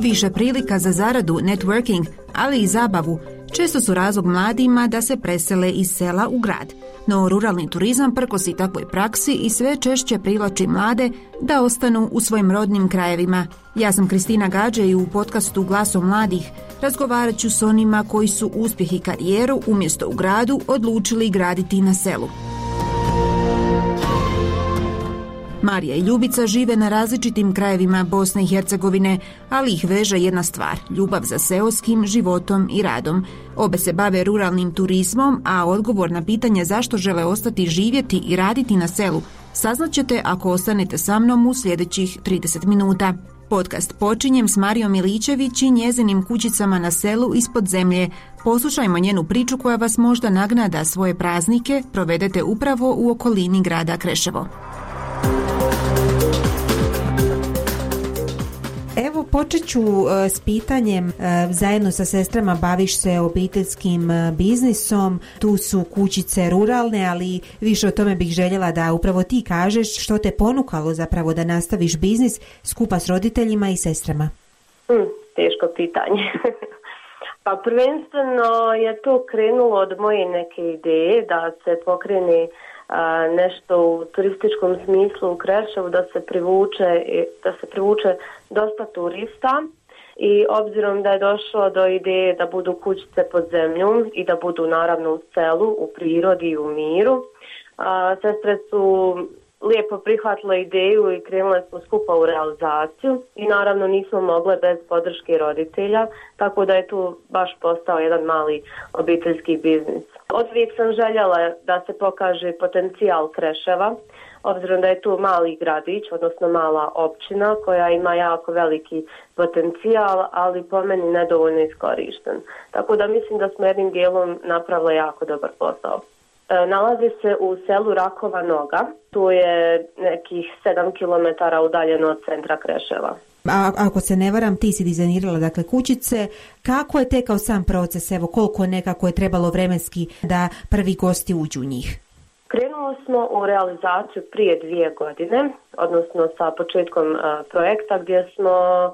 više prilika za zaradu, networking, ali i zabavu, često su razlog mladima da se presele iz sela u grad. No ruralni turizam prkosi takvoj praksi i sve češće privlači mlade da ostanu u svojim rodnim krajevima. Ja sam Kristina Gađe i u podcastu Glasom mladih razgovarat ću s onima koji su uspjeh i karijeru umjesto u gradu odlučili graditi na selu. Marija i Ljubica žive na različitim krajevima Bosne i Hercegovine, ali ih veže jedna stvar, ljubav za seoskim životom i radom. Obe se bave ruralnim turizmom, a odgovor na pitanje zašto žele ostati živjeti i raditi na selu saznaćete ako ostanete sa mnom u sljedećih 30 minuta. Podcast počinjem s Marijom Miličević i njezinim kućicama na selu ispod zemlje. Poslušajmo njenu priču koja vas možda nagna da svoje praznike provedete upravo u okolini grada Kreševo. Evo počet ću s pitanjem, zajedno sa sestrama baviš se obiteljskim biznisom, tu su kućice ruralne, ali više o tome bih željela da upravo ti kažeš što te ponukalo zapravo da nastaviš biznis skupa s roditeljima i sestrama. Teško pitanje. Pa prvenstveno je to krenulo od moje neke ideje da se pokrene nešto u turističkom smislu u Kreševu, da se privuče dosta turista i obzirom da je došlo do ideje da budu kućice pod zemljom i da budu naravno u selu, u prirodi i u miru, sestre su lijepo prihvatile ideju i krenule smo skupa u realizaciju i naravno nismo mogle bez podrške roditelja, tako da je tu baš postao jedan mali obiteljski biznis. Odvijek sam željela da se pokaže potencijal Kreševa, obzirom da je tu mali gradić, odnosno mala općina koja ima jako veliki potencijal, ali po meni nedovoljno iskorišten. Tako da mislim da smo jednim dijelom napravili jako dobar posao. Nalazi se u selu Rakova Noga, tu je nekih 7 km udaljeno od centra Kreševa. A ako se ne varam, ti si dizajnirala dakle kućice, kako je tekao sam proces, evo koliko nekako je trebalo vremenski da prvi gosti uđu u njih? Krenuli smo u realizaciju prije 2 godine, odnosno sa početkom projekta gdje smo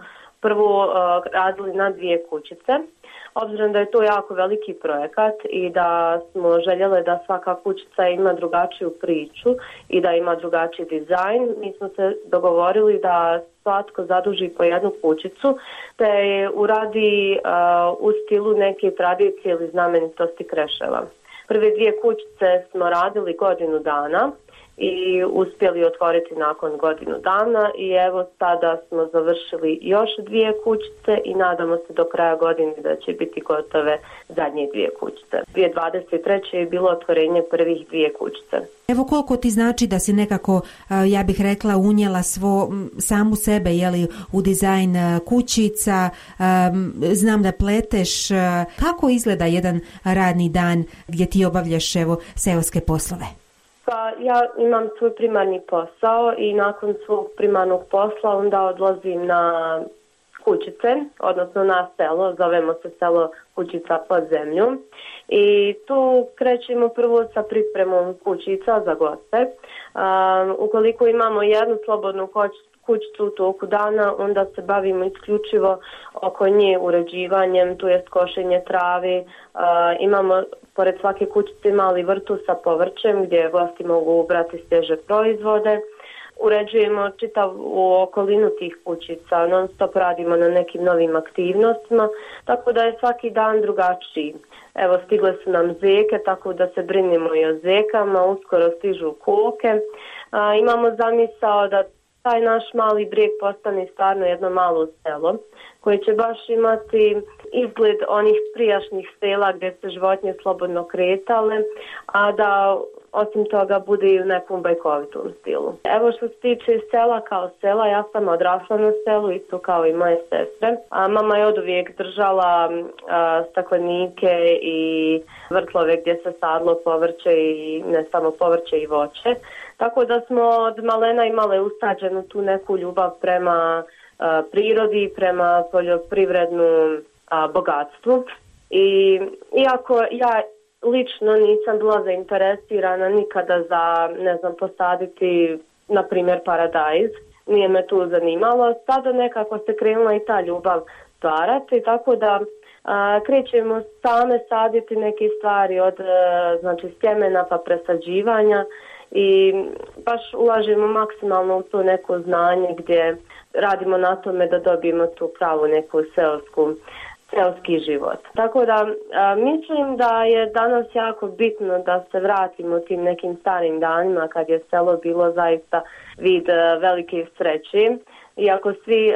prvo radili na 2 kućice. Obzirom da je to jako veliki projekat i da smo željeli da svaka kućica ima drugačiju priču i da ima drugačiji dizajn, mi smo se dogovorili da svatko zaduži po jednu kućicu te je uradi u stilu neke tradicije ili znamenitosti Kreševa. Prve 2 kućice smo radili godinu dana i uspjeli otvoriti nakon godinu dana i evo sada smo završili još 2 kućice i nadamo se do kraja godine da će biti gotove zadnje 2 kućice. 2023. je bilo otvorenje prvih 2 kućice. Evo koliko ti znači da si nekako, ja bih rekla, unijela samu sebe u dizajn kućica, znam da pleteš. Kako izgleda jedan radni dan gdje ti obavljaš seoske poslove? Pa ja imam svoj primarni posao i nakon svog primarnog posla onda odlazim na kućice, odnosno na selo, zovemo se selo Kućica pod zemlju. I tu krećemo prvo sa pripremom kućica za goste. Ukoliko imamo jednu slobodnu kućicu u toku dana, onda se bavimo isključivo oko nje uređivanjem, tu jest košenje travi. Imamo pored svake kućice mali vrtu sa povrćem gdje gosti mogu ubrati svježe proizvode. Uređujemo čitavu okolinu tih kućica, non stop radimo na nekim novim aktivnostima, tako da je svaki dan drugačiji. Evo, stigle su nam zeke, tako da se brinemo i o zekama, uskoro stižu koke. Imamo zamisao da taj naš mali brijeg postane stvarno jedno malo selo koje će baš imati izgled onih prijašnjih sela gdje se životinje slobodno kretale, a da osim toga bude i u nekom bajkovitom stilu. Evo što se tiče sela kao sela, ja sam odrasla na selu, isto kao i moje sestre. Mama je oduvijek držala staklenike i vrtlove gdje se sadlo povrće i ne samo povrće i voće. Tako da smo od malena imale usađenu tu neku ljubav prema prirodi, prema poljoprivrednom bogatstvu. I iako ja lično nisam bila zainteresirana nikada za, posaditi, na primjer, paradajz, nije me tu zanimalo, sada nekako se krenula i ta ljubav stvarati, tako da krećemo same saditi neke stvari od znači sjemena pa presađivanja i baš ulažemo maksimalno u to neko znanje gdje radimo na tome da dobijemo tu pravu neku seoski život. Tako da mislim da je danas jako bitno da se vratimo tim nekim starim danima kad je selo bilo zaista vid velike sreće. Iako svi,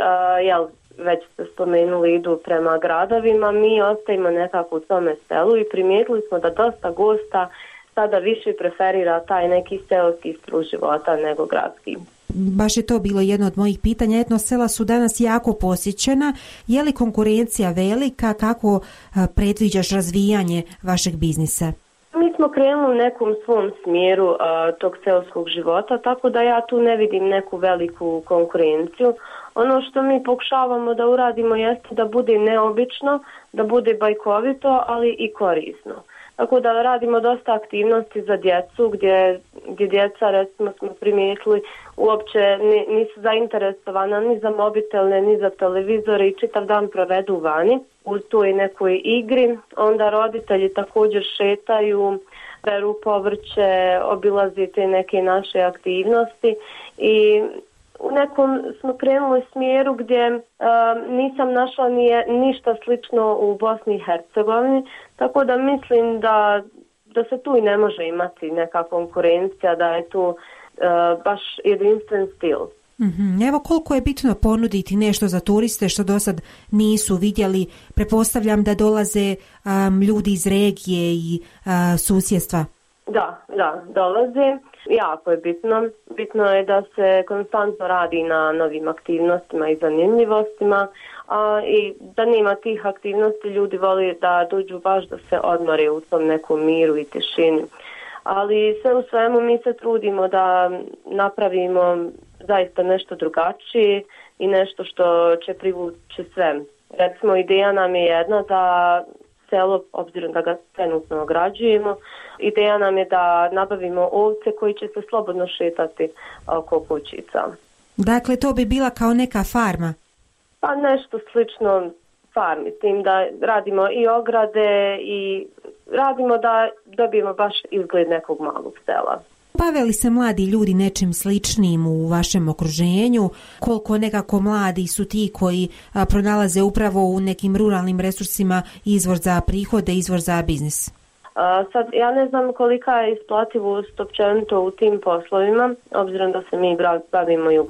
već ste spomenuli, idu prema gradovima, mi ostajemo nekako u tome selu i primijetili smo da dosta gosta sada više preferira taj neki seoski stil života nego gradski. Baš je to bilo jedno od mojih pitanja. Etno sela su danas jako posjećena. Je li konkurencija velika? Kako predviđaš razvijanje vašeg biznisa? Mi smo krenuli u nekom svom smjeru tog seoskog života, tako da ja tu ne vidim neku veliku konkurenciju. Ono što mi pokušavamo da uradimo jeste da bude neobično, da bude bajkovito, ali i korisno. Tako da radimo dosta aktivnosti za djecu gdje djeca, recimo, smo primijetili, uopće nisu zainteresovana ni za mobitelne, ni za televizore i čitav dan provedu vani u toj nekoj igri. Onda roditelji također šetaju, beru povrće, obilaze te neke naše aktivnosti i u nekom smo krenuli smjeru gdje nisam našla ništa slično u Bosni i Hercegovini, tako da mislim da se tu i ne može imati neka konkurencija, da je tu baš jedinstven stil. Evo koliko je bitno ponuditi nešto za turiste što do sad nisu vidjeli. Pretpostavljam da dolaze ljudi iz regije i susjedstva. Da, dolaze. Jako je bitno. Bitno je da se konstantno radi na novim aktivnostima i zanimljivostima, i da nema tih aktivnosti ljudi vole da dođu baš da se odmore u tom nekom miru i tišini. Ali sve u svemu mi se trudimo da napravimo zaista nešto drugačije i nešto što će privući sve. Recimo, ideja nam je jedna da selo, obzirom da ga trenutno ograđujemo, ideja nam je da nabavimo ovce koji će se slobodno šetati oko kućica. Dakle, to bi bila kao neka farma? Pa nešto slično farmi, s tim da radimo i ograde i radimo da dobijemo baš izgled nekog malog sela. Bave li se mladi ljudi nečim sličnim u vašem okruženju? Koliko nekako mladi su ti koji pronalaze upravo u nekim ruralnim resursima izvor za prihode, izvor za biznis? Sad, ja ne znam kolika je isplativost općenito u tim poslovima, obzirom da se mi bavimo i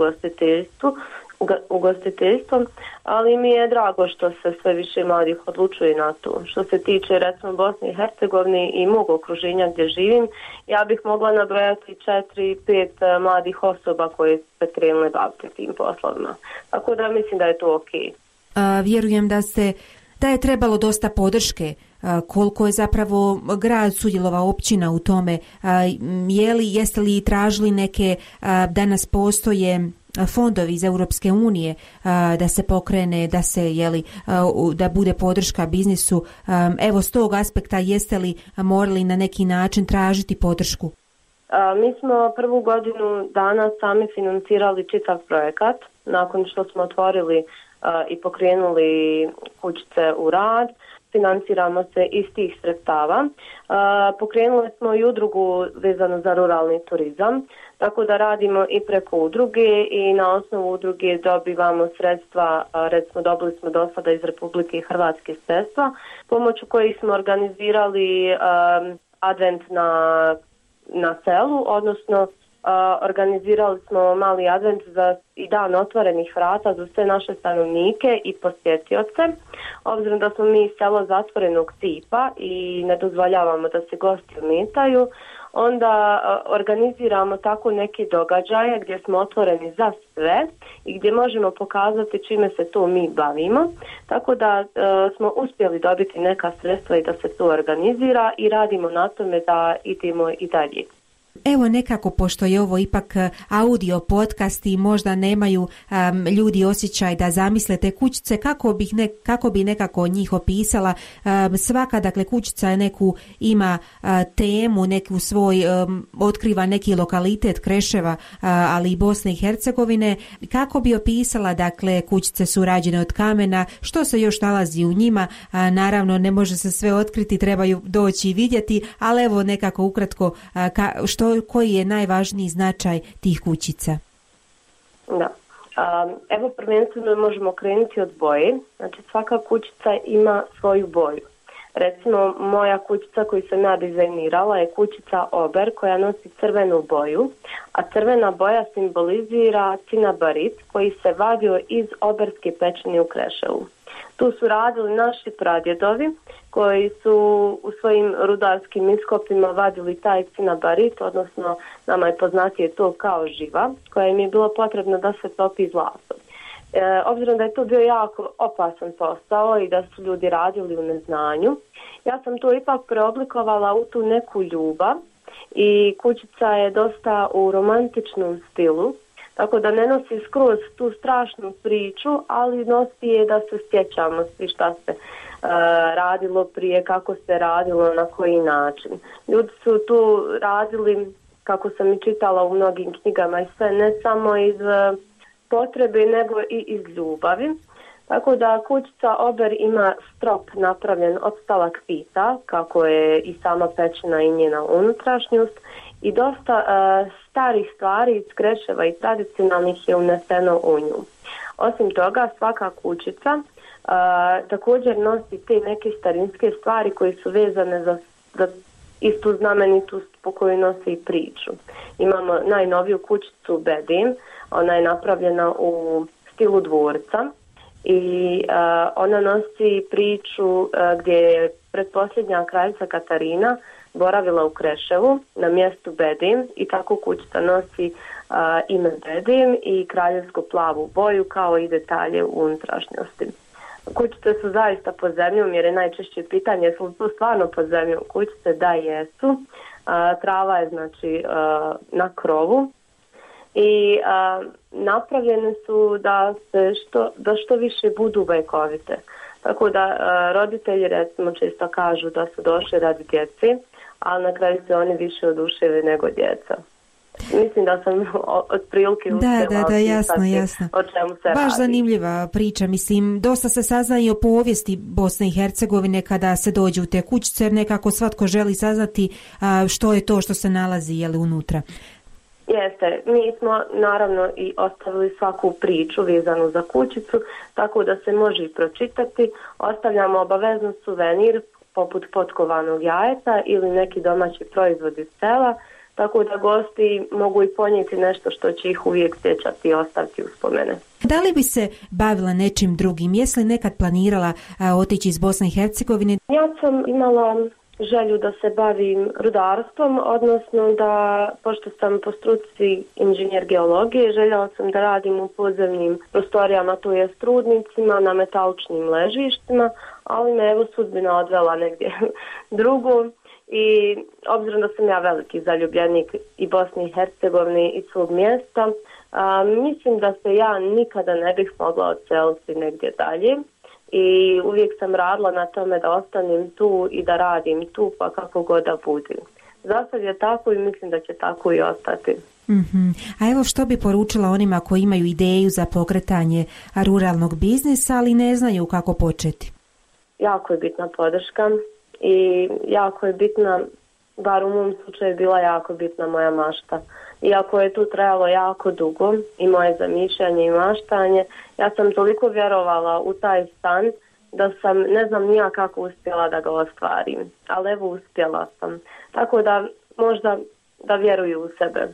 ugostiteljstvom, ali mi je drago što se sve više mladih odlučuje na to. Što se tiče, recimo, Bosne i Hercegovine i mog okruženja gdje živim, ja bih mogla nabrojati 4-5 mladih osoba koje se krenule baviti tim poslovima. Tako da mislim da je to okej. Vjerujem da je trebalo dosta podrške. Koliko je zapravo grad sudjelovao, općina u tome? Jeste li tražili neke, danas postoje fondovi iz Europske unije da se pokrene, da se da bude podrška biznisu? Evo, s tog aspekta jeste li morali na neki način tražiti podršku? Mi smo prvu godinu dana sami financirali čitav projekat nakon što smo otvorili i pokrenuli kućice u rad. Financiramo se iz tih sredstava. Pokrenuli smo i udrugu vezano za ruralni turizam, tako da radimo i preko udruge i na osnovu udruge dobivamo sredstva, recimo dobili smo do sada iz Republike Hrvatske sredstva, pomoću kojih smo organizirali advent na selu, odnosno organizirali smo mali advent i dan otvorenih vrata za sve naše stanovnike i posjetioce. Obzirom da smo mi selo zatvorenog tipa i ne dozvoljavamo da se gosti ometaju, onda organiziramo tako neke događaje gdje smo otvoreni za sve i gdje možemo pokazati čime se to mi bavimo. Tako da smo uspjeli dobiti neka sredstva i da se to organizira i radimo na tome da idemo i dalje. Evo nekako, pošto je ovo ipak audio podcast i možda nemaju ljudi osjećaj da zamisle te kućice, kako bi nekako njih opisala. Svaka, dakle, kućica je ima temu, neku svoj, otkriva neki lokalitet Kreševa, ali i Bosne i Hercegovine. Kako bi opisala, dakle, kućice su rađene od kamena, što se još nalazi u njima? Naravno, ne može se sve otkriti, trebaju doći i vidjeti, ali evo nekako ukratko, koji je najvažniji značaj tih kućica? Da. Evo, prvenstveno možemo krenuti od boje. Znači, svaka kućica ima svoju boju. Recimo, moja kućica koju sam ja dizajnirala je kućica Ober koja nosi crvenu boju, a crvena boja simbolizira cinabarit koji se vadio iz oberske pećine u Kreševu. Tu su radili naši pradjedovi koji su u svojim rudarskim iskopima vadili taj cinabarit, odnosno nama je poznatije to kao živa, koja im je bilo potrebno da se topi zlatom. Obzirom da je to bio jako opasan posao i da su ljudi radili u neznanju, ja sam to ipak preoblikovala u tu neku ljubav i kućica je dosta u romantičnom stilu, tako da ne nosi skroz tu strašnu priču, ali nosi je da se sjećamo svi šta se radilo prije, kako se radilo, na koji način. Ljudi su tu radili, kako sam i čitala u mnogim knjigama, i sve ne samo iz potrebe, nego i iz ljubavi. Tako da kućica Ober ima strop napravljen od stalakpita, kako je i sama pećina i njena unutrašnjost, i dosta starih stvari iz Kreševa i tradicionalnih je uneseno u nju. Osim toga, svaka kućica također nosi te neke starinske stvari koje su vezane za istu znamenitost po kojoj nosi i priču. Imamo najnoviju kućicu Bedim, ona je napravljena u stilu dvorca i ona nosi priču gdje je pretposljednja kraljica Katarina boravila u Kreševu na mjestu Bedim i tako kućica nosi ime Bedim i kraljevsku plavu boju kao i detalje u unutrašnjosti. Kućice su zaista pod zemljom jer je najčešće pitanje su tu stvarno pod zemljom. Kućice da jesu, trava je znači na krovu i napravljene su da što više budu vekovite. Tako da roditelji recimo često kažu da su došli radi djeci, ali na kraju se oni više oduševe nego djeca. Mislim da sam otprilike uspjela. Da, jasno. O čemu se radi. Baš zanimljiva priča, mislim, dosta se sazna i o povijesti Bosne i Hercegovine kada se dođe u te kućice, jer nekako svatko želi saznati što je to što se nalazi unutra. Jeste, mi smo naravno i ostavili svaku priču vezanu za kućicu, tako da se može i pročitati. Ostavljamo obavezno suvenir poput potkovanog jajeta ili neki domaći proizvod iz sela, tako da gosti mogu i ponijeti nešto što će ih uvijek sjećati i ostaviti uspomene. Da li bi se bavila nečim drugim? Jesi li nekad planirala otići iz Bosne i Hercegovine? Ja sam imala želju da se bavim rudarstvom, odnosno da, pošto sam po struci inženjer geologije, željela sam da radim u podzemnim prostorijama, to je rudnicima, na metaličnim ležištima, ali me evo sudbina odvela negdje drugo. I obzirom da sam ja veliki zaljubljenik i Bosne i Hercegovine i svog mjesta, mislim da se ja nikada ne bih mogla odseliti negdje dalje i uvijek sam radila na tome da ostanem tu i da radim tu pa kako god da budem. Zasad je tako i mislim da će tako i ostati. Mm-hmm. A evo što bi poručila onima koji imaju ideju za pokretanje ruralnog biznisa, ali ne znaju kako početi? Jako je bitna podrška. I jako je bitna, bar u mom slučaju bila jako bitna moja mašta. Iako je tu trajalo jako dugo i moje zamišljanje i maštanje, ja sam toliko vjerovala u taj san da sam, ne znam nija kako uspjela da ga ostvarim, ali evo uspjela sam. Tako da možda da vjeruju u sebe.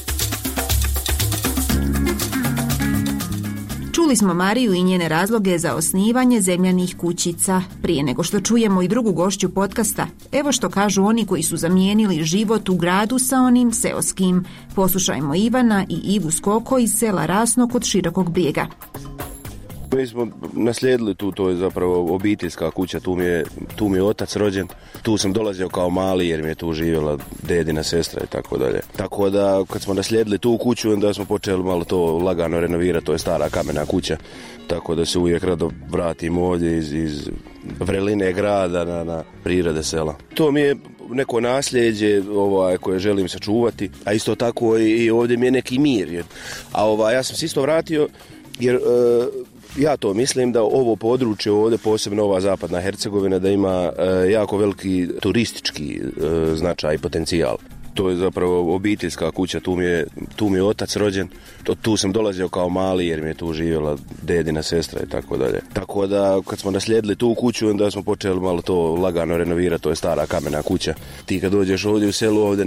Čuli smo Mariju i njene razloge za osnivanje zemljanih kućica. Prije nego što čujemo i drugu gošću podcasta, evo što kažu oni koji su zamijenili život u gradu sa onim seoskim. Poslušajmo Ivana i Ivu Skoko iz sela Rasno kod Širokog Brijega. Mi smo naslijedili tu, to je zapravo obiteljska kuća, tu mi je otac rođen, tu sam dolazio kao mali jer mi je tu živjela dedina sestra i tako dalje. Tako da kad smo naslijedili tu kuću, onda smo počeli malo to lagano renovirati, to je stara kamena kuća, tako da se uvijek rado vratim ovdje iz vreline grada na prirode sela. To mi je neko nasljeđe koje želim sačuvati, a isto tako i ovdje mi je neki mir. Ja sam se isto vratio jer ja to mislim da ovo područje ovdje, posebno ova zapadna Hercegovina, da ima jako veliki turistički značaj i potencijal. To je zapravo obiteljska kuća, tu mi je otac rođen, tu sam dolazio kao mali jer mi je tu živjela dedina sestra i tako dalje. Tako da kad smo naslijedili tu kuću, onda smo počeli malo to lagano renovirati, to je stara kamena kuća. Ti kad dođeš ovdje u selu, ovdje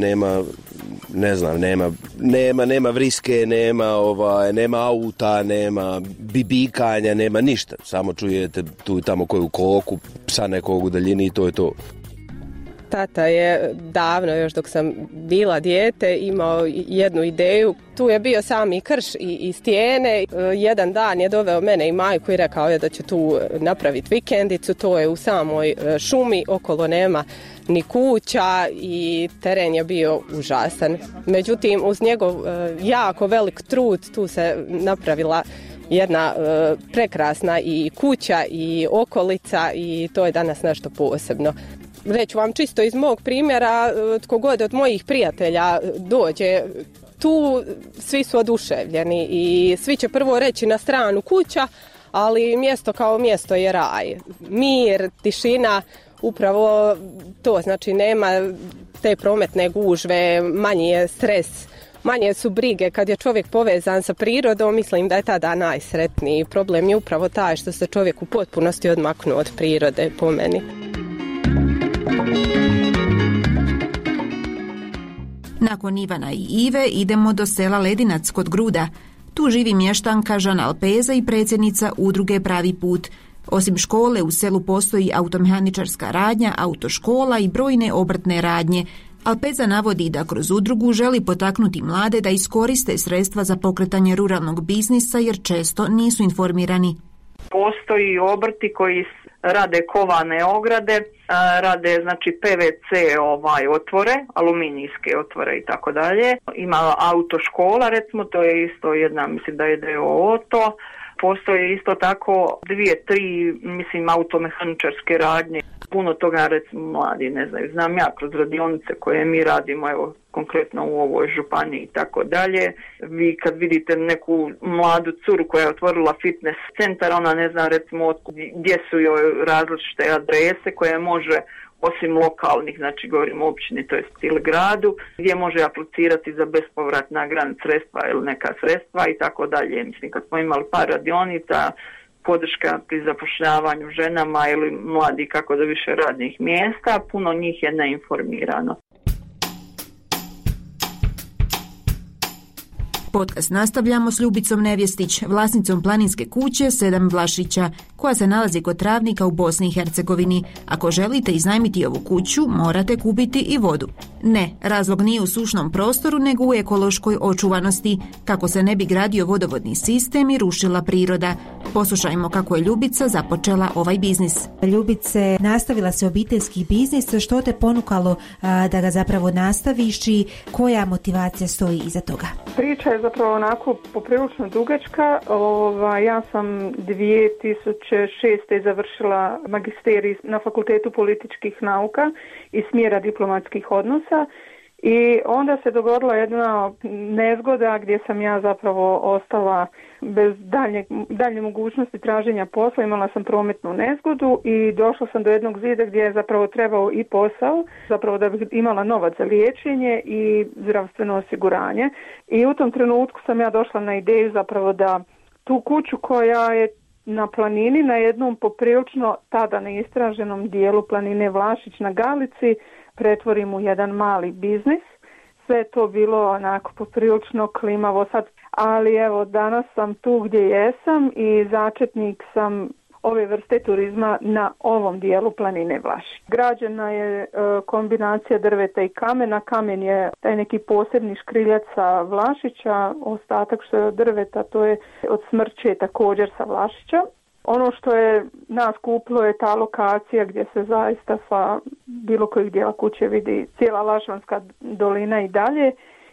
nema vriske, nema auta, nema bibikanja, nema ništa. Samo čujete tu i tamo koju koku, psa nekog u daljini i to je to. Tata je davno, još dok sam bila dijete, imao jednu ideju. Tu je bio sami krš i stijene. Jedan dan je doveo mene i majku i rekao je da će tu napraviti vikendicu. To je u samoj šumi, okolo nema ni kuća i teren je bio užasan. Međutim, uz njegov jako velik trud tu se napravila jedna prekrasna i kuća i okolica i to je danas nešto posebno. Reću vam čisto iz mog primjera, tko god od mojih prijatelja dođe tu, svi su oduševljeni i svi će prvo reći na stranu kuća, ali mjesto kao mjesto je raj. Mir, tišina, upravo to, znači nema te prometne gužve, manji je stres, manje su brige. Kad je čovjek povezan sa prirodom, mislim da je tada najsretniji. Problem je upravo taj što se čovjek u potpunosti odmaknuo od prirode, po meni. Nakon Ivana i Ive idemo do sela Ledinac kod Gruda. Tu živi mještanka Žana Alpeza i predsjednica udruge Pravi put. Osim škole u selu postoji automehaničarska radnja, autoškola i brojne obrtne radnje. Alpeza navodi da kroz udrugu želi potaknuti mlade da iskoriste sredstva za pokretanje ruralnog biznisa jer često nisu informirani. Postoji obrti koji rade kovane ograde, rade znači PVC otvore, aluminijske otvore i tako dalje. Ima autoškola, recimo, to je isto jedna, mislim da je DOO to. Postoje isto tako 2-3, automehaničarske radnje. Puno toga, recimo, mladi ne znaju. Znam ja kroz radionice koje mi radimo, evo, konkretno u ovoj županiji i tako dalje. Vi kad vidite neku mladu curu koja je otvorila fitness centar, ona ne zna, recimo, gdje su joj različite adrese koje može, osim lokalnih, znači govorim o općini, to jest ili gradu, gdje može aplicirati za bespovratna grant sredstva ili neka sredstva i tako dalje. Mislim, kad smo imali par radionica, podrška pri zapošljavanju ženama ili mladi kako do više radnih mjesta, puno njih je neinformirano. Podcast nastavljamo s Ljubicom Nevjestić, vlasnicom planinske kuće 7 Vlašića, koja se nalazi kod Travnika u Bosni i Hercegovini. Ako želite iznajmiti ovu kuću, morate kupiti i vodu. Ne, razlog nije u sušnom prostoru, nego u ekološkoj očuvanosti, kako se ne bi gradio vodovodni sistem i rušila priroda. Poslušajmo kako je Ljubica započela ovaj biznis. Ljubice, nastavila se obiteljski biznis, što te ponukalo da ga zapravo nastaviš i koja motivacija stoji iza toga? Priča je zapravo onako poprilično dugačka. Ja sam 2006. završila magisterij na Fakultetu političkih nauka iz smjera diplomatskih odnosa i onda se dogodila jedna nezgoda gdje sam ja zapravo ostala bez daljnje mogućnosti traženja posla. Imala sam prometnu nezgodu i došla sam do jednog zida gdje je zapravo trebao i posao, zapravo da bih imala novac za liječenje i zdravstveno osiguranje. I u tom trenutku sam ja došla na ideju zapravo da tu kuću koja je na planini, na jednom poprilično tada neistraženom dijelu planine Vlašić na Galici, pretvorim u jedan mali biznis. Sve to bilo onako poprilično klimavo sad, ali evo danas sam tu gdje jesam i začetnik sam ove vrste turizma na ovom dijelu planine Vlašić. Građena je kombinacija drveta i kamena. Kamen je taj neki posebni škriljac sa Vlašića, ostatak što je od drveta to je od smrče također sa Vlašića. Ono što je nas kupilo je ta lokacija gdje se zaista sa bilo kojeg dijela kuće vidi cijela Lašvanska dolina i dalje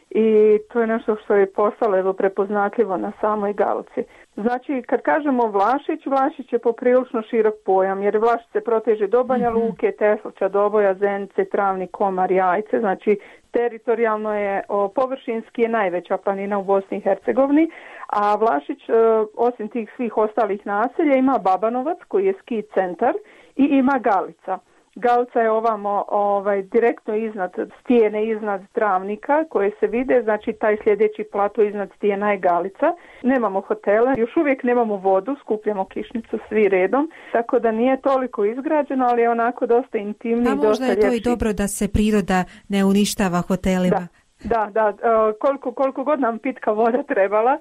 i to je nešto što je postalo prepoznatljivo na samoj Galci. Znači, kad kažemo Vlašić, Vlašić je poprilično širok pojam, jer Vlašić se proteže do Banja Luke, Teslića, Doboja, Zenice, Travnik, Komar, Jajce, znači teritorijalno je, površinski je najveća planina u Bosni i Hercegovini, a Vlašić, osim tih svih ostalih naselja, ima Babanovac koji je ski centar i ima Galica. Galica je ovamo direktno iznad stijene, iznad Travnika koje se vide, znači taj sljedeći plato iznad stijena je Galica. Nemamo hotele, još uvijek nemamo vodu, skupljamo kišnicu svi redom, tako da nije toliko izgrađeno, ali je onako dosta intimni i dosta ljepši. A možda je to i dobro da se priroda ne uništava hotelima. Da, koliko god nam pitka voda trebala,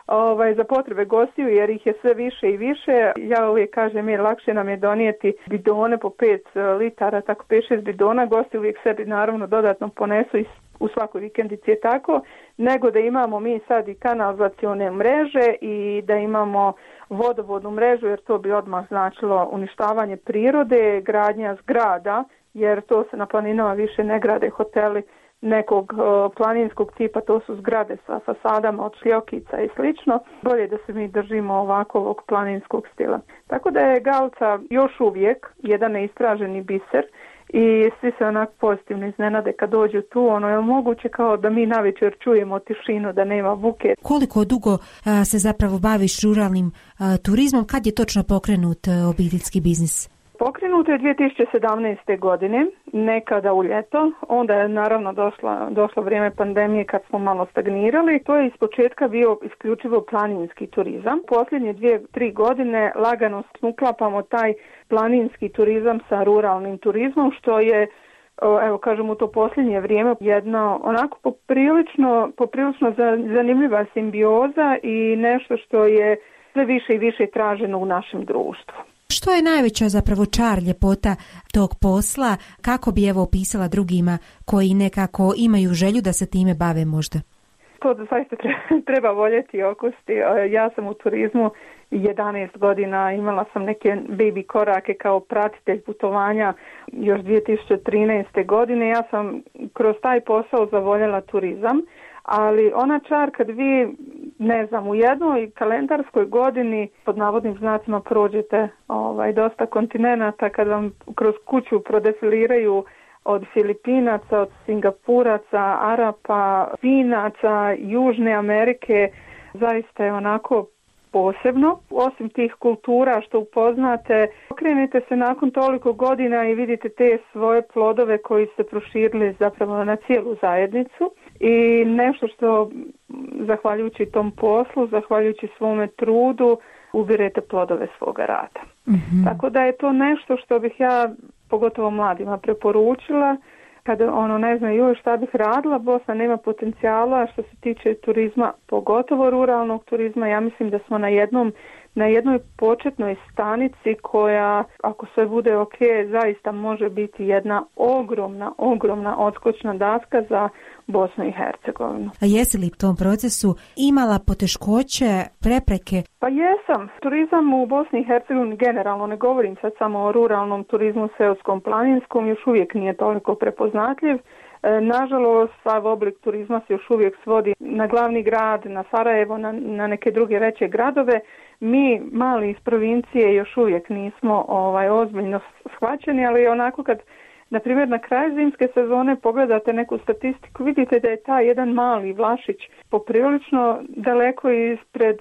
za potrebe gostiju, jer ih je sve više i više. Ja uvijek kažem, lakše nam je donijeti bidone po 5 litara, tako 5-6 bidona, gosti uvijek sebi naravno dodatno ponesu i u svakoj vikendici je tako, nego da imamo mi sad i kanalizacione mreže i da imamo vodovodnu mrežu, jer to bi odmah značilo uništavanje prirode, gradnja zgrada, jer to se na planinama više ne grade hoteli nekog planinskog tipa, to su zgrade sa fasadama od šljokica i slično. Bolje da se mi držimo ovakvog planinskog stila. Tako da je Galca još uvijek jedan neistraženi biser i svi se onako pozitivno iznenade kad dođu tu, je moguće kao da mi navečer čujemo tišinu, da nema buke. Koliko dugo se zapravo baviš ruralnim turizmom, kad je točno pokrenut obiteljski biznis? Pokrenuto je 2017. godine, nekada u ljeto, onda je naravno došlo vrijeme pandemije kad smo malo stagnirali. To je ispočetka bio isključivo planinski turizam. Posljednje 2-3 godine lagano uklapamo taj planinski turizam sa ruralnim turizmom, što je, evo kažem, u to posljednje vrijeme jedna onako poprilično zanimljiva simbioza i nešto što je sve više i više traženo u našem društvu. Što je najveća zapravo čar, ljepota tog posla? Kako bi opisala drugima koji nekako imaju želju da se time bave možda? To zaista treba voljeti i okusti. Ja sam u turizmu 11 godina, imala sam neke baby korake kao pratitelj putovanja još 2013. godine. Ja sam kroz taj posao zavoljela turizam, ali ona čar kad vi, u jednoj kalendarskoj godini pod navodnim znacima prođete dosta kontinenata, kad vam kroz kuću prodefiliraju od Filipinaca, od Singapuraca, Arapa, Finaca, Južne Amerike, zaista je onako posebno. Osim tih kultura što upoznate, okrenete se nakon toliko godina i vidite te svoje plodove koji se proširili zapravo na cijelu zajednicu i nešto što zahvaljujući tom poslu, zahvaljujući svome trudu, ubirete plodove svoga rada. Mm-hmm. Tako da je to nešto što bih ja pogotovo mladima preporučila. Kada ne znaju šta bih radila, Bosna nema potencijala što se tiče turizma, pogotovo ruralnog turizma. Ja mislim da smo na jednoj početnoj stanici koja, ako sve bude ok, zaista može biti jedna ogromna odskočna daska za Bosnu i Hercegovinu. A jesi li u tom procesu imala poteškoće, prepreke? Pa jesam. Turizam u Bosni i Hercegovini generalno, ne govorim sad samo o ruralnom turizmu, seoskom, planinskom, još uvijek nije toliko prepoznatljiv. Nažalost, sav oblik turizma se još uvijek svodi na glavni grad, na Sarajevo, na neke druge veće gradove. Mi, mali iz provincije, još uvijek nismo ozbiljno shvaćeni, ali onako kad, na primjer, na kraju zimske sezone pogledate neku statistiku, vidite da je taj jedan mali Vlašić poprilično daleko ispred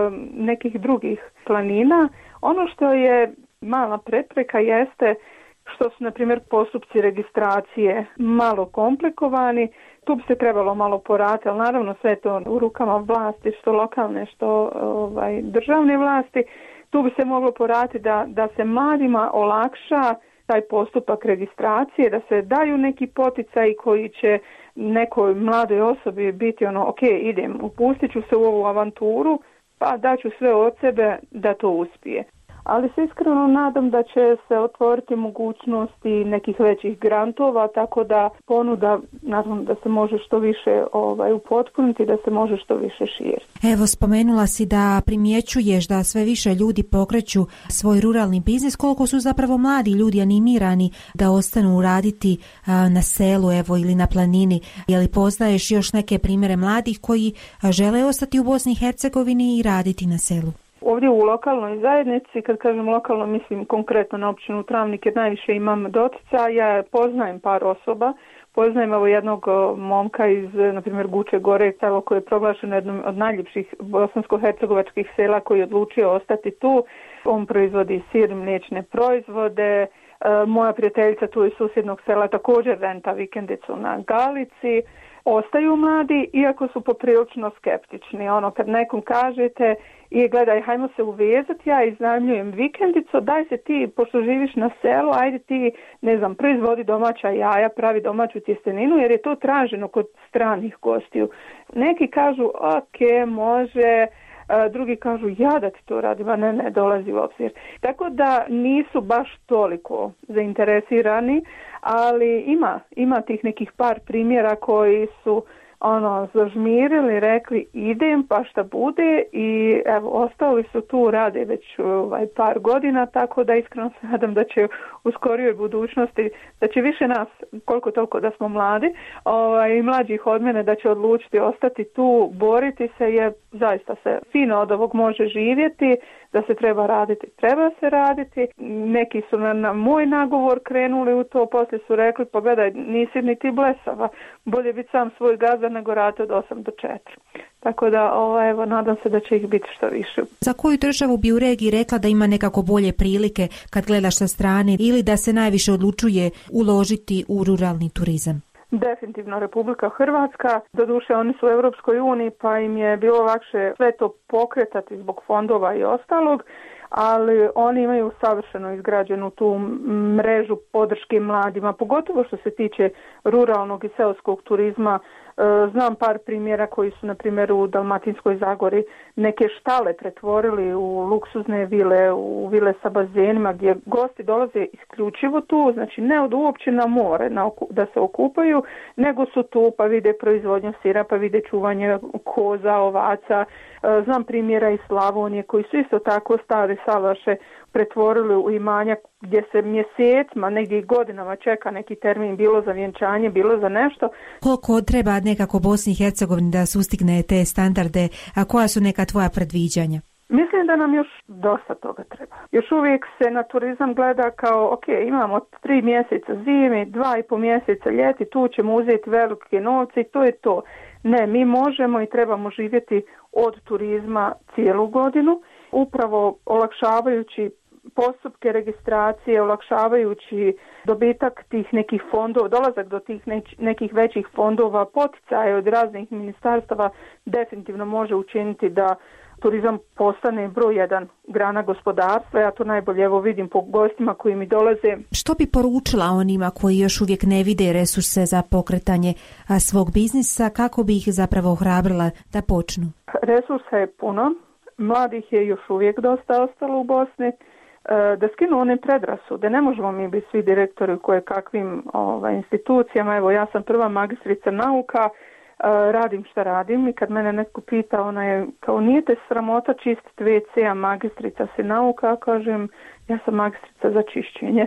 nekih drugih planina. Ono što je mala prepreka jeste što su, na primjer, postupci registracije malo komplikovani. Tu bi se trebalo malo poraditi, ali naravno sve to u rukama vlasti, što lokalne, što državne vlasti. Tu bi se moglo poraditi da se mladima olakša taj postupak registracije, da se daju neki poticaji koji će nekoj mladoj osobi biti ok, idem, upustit ću se u ovu avanturu, pa daću sve od sebe da to uspije. ali se iskreno nadam da će se otvoriti mogućnosti nekih većih grantova, tako da ponuda, naravno da se može što više upotpuniti, da se može što više širiti. Evo, spomenula si da primjećuješ da sve više ljudi pokreću svoj ruralni biznis. Koliko su zapravo mladi ljudi animirani da ostanu raditi na selu, evo, ili na planini? Je li poznaješ još neke primjere mladih koji žele ostati u Bosni i Hercegovini i raditi na selu? Ovdje u lokalnoj zajednici, kad kažem lokalno, mislim konkretno na općinu Travnik, jer najviše imam dotica, ja poznajem par osoba. Poznajem evo jednog momka iz, na primjer, Guče Gore, koji je proglašen jednom od najljepših bosansko-hercegovačkih sela, koji je odlučio ostati tu. On proizvodi sir, mliječne proizvode. Moja prijateljica tu iz susjednog sela također renta vikendicu na Galici. Ostaju mladi, iako su poprilično skeptični. Kad nekom kažete i gledaj, hajmo se uvezati, ja iznajmljujem vikendicu, daj se ti, pošto živiš na selu, ajde ti, proizvodi domaća jaja, pravi domaću tjesteninu, jer je to traženo kod stranih gostiju. Neki kažu, ok, može, drugi kažu, ja da ti to radim, a ne, dolazi u obzir. Tako da nisu baš toliko zainteresirani, ali ima tih nekih par primjera koji su zažmirili, rekli idem pa šta bude, i evo ostali su tu, rade već par godina, tako da iskreno se nadam da će u skorijoj budućnosti, da će više nas, koliko toliko da smo mladi, i mlađih od mene, da će odlučiti ostati tu, boriti se, jer zaista se fino od ovog može živjeti. Da se treba raditi, treba se raditi. Neki su na moj nagovor krenuli u to, poslije su rekli, pa gledaj, nisi ni ti blesava, bolje biti sam svoj gazda nego raditi od 8 do 4. Tako da, evo, nadam se da će ih biti što više. Za koju državu bi u regiji rekla da ima nekako bolje prilike kad gledaš sa strane, ili da se najviše odlučuje uložiti u ruralni turizam? Definitivno Republika Hrvatska, doduše oni su u Europskoj uniji pa im je bilo lakše sve to pokretati zbog fondova i ostalog, ali oni imaju savršeno izgrađenu tu mrežu podrške mladima, pogotovo što se tiče ruralnog i seoskog turizma. Znam par primjera koji su, na primjer, u Dalmatinskoj Zagori neke štale pretvorili u luksuzne vile, u vile sa bazenima, gdje gosti dolaze isključivo tu, znači ne od uopće na more da se okupaju, nego su tu pa vide proizvodnju sira, pa vide čuvanje koza, ovaca. Znam primjera iz Slavonije koji su isto tako stare salaše pretvorili u imanja gdje se mjesecima, negdje i godinama čeka neki termin, bilo za vjenčanje, bilo za nešto. Koliko treba nekako Bosni i Hercegovini da sustigne te standarde, a koja su neka tvoja predviđanja? Mislim da nam još dosta toga treba. Još uvijek se na turizam gleda kao, ok, imamo 3 mjeseca zime, 2,5 mjeseca ljeti, tu ćemo uzeti velike novce i to je to. Ne, mi možemo i trebamo živjeti od turizma cijelu godinu, upravo olakšavajući postupke registracije, olakšavajući dobitak tih nekih fondova, dolazak do tih nekih većih fondova, poticaje od raznih ministarstava definitivno može učiniti da turizam postane broj 1 grana gospodarstva. Ja to najbolje vidim po gostima koji mi dolaze. Što bi poručila onima koji još uvijek ne vide resurse za pokretanje svog biznisa, kako bi ih zapravo ohrabrila da počnu? Resursa je puno, mladih je još uvijek dosta ostalo u Bosni. Da skinu one predrasude, ne možemo mi biti svi direktori u koje kakvim institucijama. Evo, ja sam prva magistrica nauka, radim šta radim i kad mene neko pita, ona je kao, nije te sramota čistiti WC, a magistrica si nauka, kažem, ja sam magistrica za čišćenje.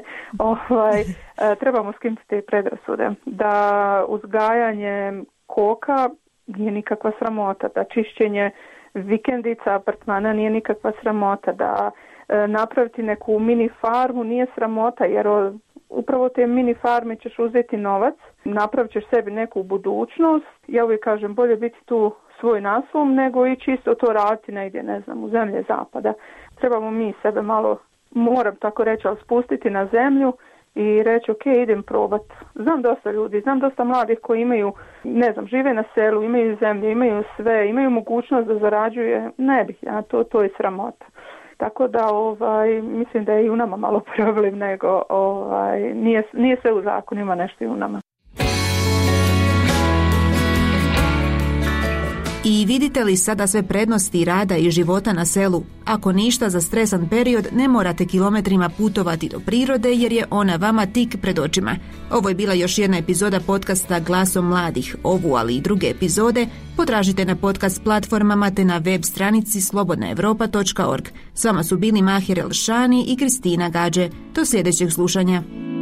Trebamo skinuti te predrasude. Da uzgajanje koka nije nikakva sramota, da čišćenje vikendica, apartmana nije nikakva sramota, da napraviti neku mini farmu nije sramota, jer upravo te mini farme ćeš uzeti novac, napravit ćeš sebi neku budućnost. Ja uvijek kažem, bolje biti tu svoj na svom nego i čisto to raditi negdje, ne znam, u zemlje zapada. Trebamo mi sebe malo, moram tako reći, ali spustiti na zemlju i reći, ok, idem probat. Znam dosta ljudi, znam dosta mladih koji imaju, ne znam, žive na selu, imaju zemlje, imaju sve, imaju mogućnost da zarađuje. Ne bih ja, to je sramota. Tako da mislim da je i u nama malo problem, nego nije sve u zakonima, nešto i u nama. I vidite li sada sve prednosti rada i života na selu? Ako ništa, za stresan period ne morate kilometrima putovati do prirode jer je ona vama tik pred očima. Ovo je bila još jedna epizoda podcasta Glasom mladih. Ovu, ali i druge epizode potražite na podcast platformama te na web stranici slobodnaevropa.org. S vama su bili Mahir Elšani i Kristina Gađe. Do sljedećeg slušanja.